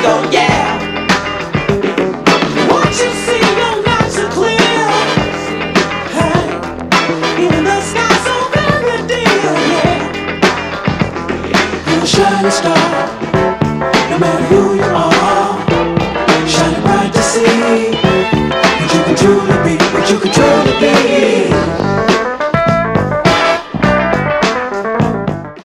go, yeah. What you see, you're not so clear. Hey, even the sky so very dear, yeah. You're a shining star, no matter who you